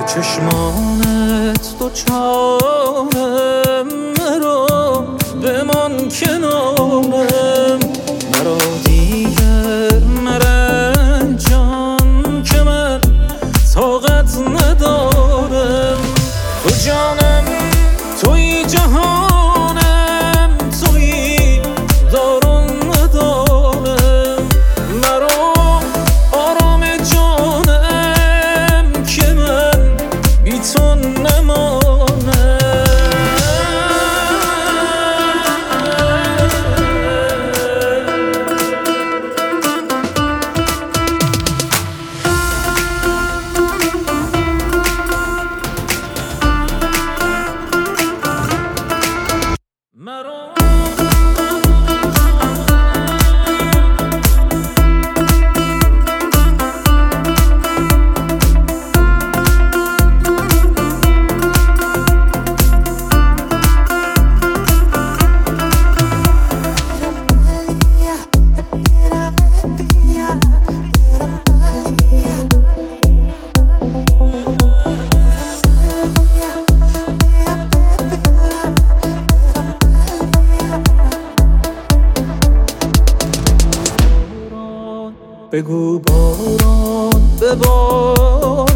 چشمانت دوچارم، مرا بمان کنارم، مرا دیگر مرنجان که من طاقت ندارم. تو جانم، توی جهانم، توی دارم ندارم، مرا آرام جانم که من بی تو نمانم. بگو باران ببار